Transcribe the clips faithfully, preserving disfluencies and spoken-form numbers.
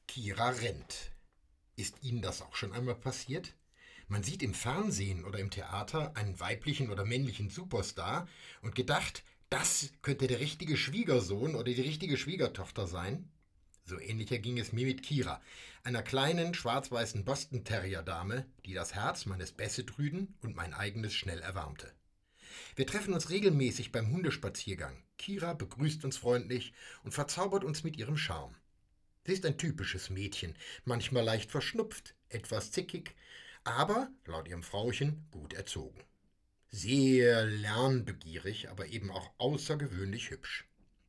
Kira rennt. Ist Ihnen das auch schon einmal passiert? Man sieht im Fernsehen oder im Theater einen weiblichen oder männlichen Superstar und gedacht, das könnte der richtige Schwiegersohn oder die richtige Schwiegertochter sein? So ähnlicher ging es mir mit Kira, einer kleinen schwarz-weißen Boston-Terrier-Dame, die das Herz meines Bessetrüden und mein eigenes schnell erwärmte. Wir treffen uns regelmäßig beim Hundespaziergang. Kira begrüßt uns freundlich und verzaubert uns mit ihrem Charme. Sie ist ein typisches Mädchen, manchmal leicht verschnupft, etwas zickig, aber, laut ihrem Frauchen, gut erzogen. Sehr lernbegierig, aber eben auch außergewöhnlich hübsch.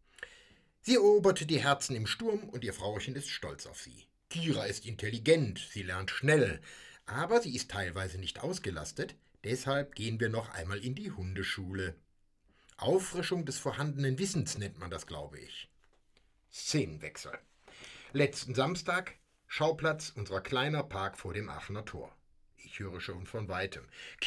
Sie eroberte die Herzen im Sturm und ihr Frauchen ist stolz auf sie. Kira ist intelligent, sie lernt schnell, aber sie ist teilweise nicht ausgelastet, deshalb gehen wir noch einmal in die Hundeschule. Auffrischung des vorhandenen Wissens nennt man das, glaube ich. Szenenwechsel. Letzten Samstag, Schauplatz unserer kleiner Park vor dem Aachener Tor. Ich höre schon von weitem.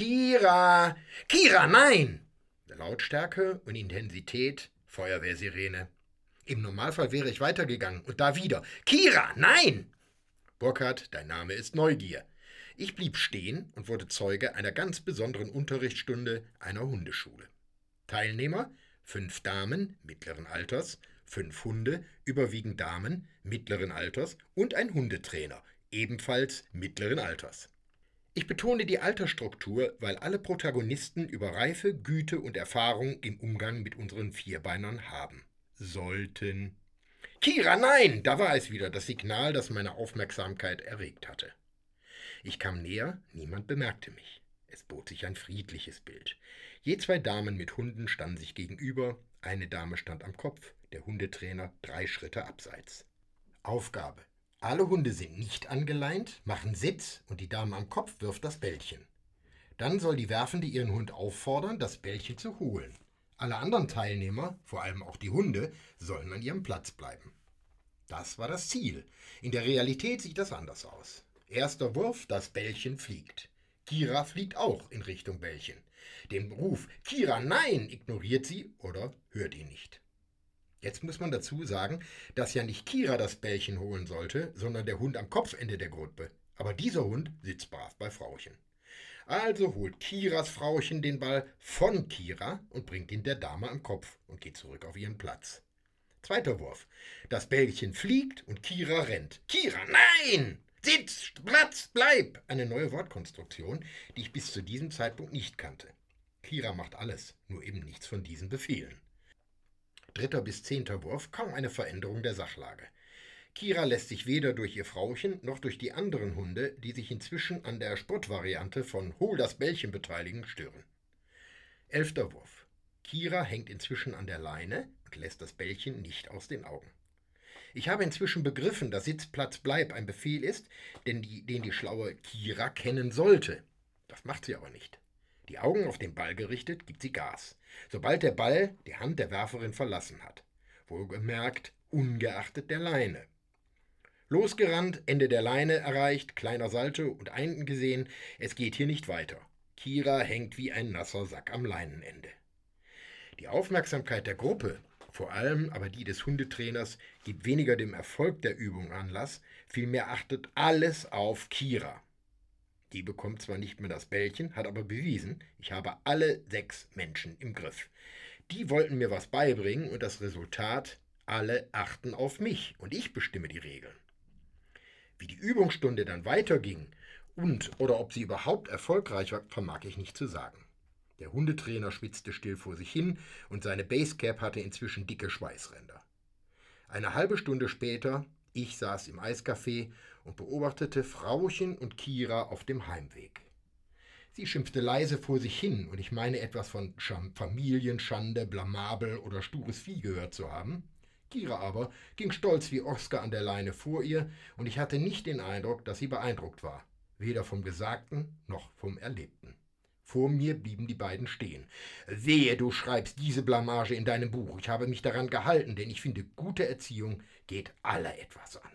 Kira! Kira, nein! Lautstärke und Intensität, Feuerwehrsirene. Im Normalfall wäre ich weitergegangen und da wieder. Kira, nein! Burkhard, dein Name ist Neugier. Ich blieb stehen und wurde Zeuge einer ganz besonderen Unterrichtsstunde einer Hundeschule. Teilnehmer, fünf Damen mittleren Alters, fünf Hunde, überwiegend Damen mittleren Alters und ein Hundetrainer, ebenfalls mittleren Alters. Ich betone die Altersstruktur, weil alle Protagonisten über Reife, Güte und Erfahrung im Umgang mit unseren Vierbeinern haben. Sollten. Kira, nein! Da war es wieder, das Signal, das meine Aufmerksamkeit erregt hatte. Ich kam näher, niemand bemerkte mich. Es bot sich ein friedliches Bild. Je zwei Damen mit Hunden standen sich gegenüber, eine Dame stand am Kopf, der Hundetrainer drei Schritte abseits. Aufgabe. Alle Hunde sind nicht angeleint, machen Sitz und die Dame am Kopf wirft das Bällchen. Dann soll die Werfende ihren Hund auffordern, das Bällchen zu holen. Alle anderen Teilnehmer, vor allem auch die Hunde, sollen an ihrem Platz bleiben. Das war das Ziel. In der Realität sieht das anders aus. Erster Wurf, das Bällchen fliegt. Kira fliegt auch in Richtung Bällchen. Den Ruf Kira, nein, ignoriert sie oder hört ihn nicht. Jetzt muss man dazu sagen, dass ja nicht Kira das Bällchen holen sollte, sondern der Hund am Kopfende der Gruppe. Aber dieser Hund sitzt brav bei Frauchen. Also holt Kiras Frauchen den Ball von Kira und bringt ihn der Dame am Kopf und geht zurück auf ihren Platz. Zweiter Wurf. Das Bällchen fliegt und Kira rennt. Kira, nein! Sitz, Platz, bleib! Eine neue Wortkonstruktion, die ich bis zu diesem Zeitpunkt nicht kannte. Kira macht alles, nur eben nichts von diesen Befehlen. Dritter bis zehnter Wurf, kaum eine Veränderung der Sachlage. Kira lässt sich weder durch ihr Frauchen noch durch die anderen Hunde, die sich inzwischen an der Sportvariante von Hol das Bällchen beteiligen, stören. Elfter Wurf. Kira hängt inzwischen an der Leine und lässt das Bällchen nicht aus den Augen. Ich habe inzwischen begriffen, dass Sitz, Platz, bleib ein Befehl ist, den die, den die schlaue Kira kennen sollte. Das macht sie aber nicht. Die Augen auf den Ball gerichtet, gibt sie Gas, sobald der Ball die Hand der Werferin verlassen hat. Wohlgemerkt, ungeachtet der Leine. Losgerannt, Ende der Leine erreicht, kleiner Salto und eingesehen, es geht hier nicht weiter. Kira hängt wie ein nasser Sack am Leinenende. Die Aufmerksamkeit der Gruppe, vor allem aber die des Hundetrainers, gibt weniger dem Erfolg der Übung Anlass, vielmehr achtet alles auf Kira. Die bekommt zwar nicht mehr das Bällchen, hat aber bewiesen, ich habe alle sechs Menschen im Griff. Die wollten mir was beibringen und das Resultat, alle achten auf mich und ich bestimme die Regeln. Wie die Übungsstunde dann weiterging und oder ob sie überhaupt erfolgreich war, vermag ich nicht zu sagen. Der Hundetrainer schwitzte still vor sich hin und seine Basecap hatte inzwischen dicke Schweißränder. Eine halbe Stunde später, ich saß im Eiscafé und beobachtete Frauchen und Kira auf dem Heimweg. Sie schimpfte leise vor sich hin und ich meine etwas von Familienschande, blamabel oder stures Vieh gehört zu haben. Kira aber ging stolz wie Oskar an der Leine vor ihr und ich hatte nicht den Eindruck, dass sie beeindruckt war, weder vom Gesagten noch vom Erlebten. Vor mir blieben die beiden stehen. Wehe, du schreibst diese Blamage in deinem Buch. Ich habe mich daran gehalten, denn ich finde, gute Erziehung geht alle etwas an.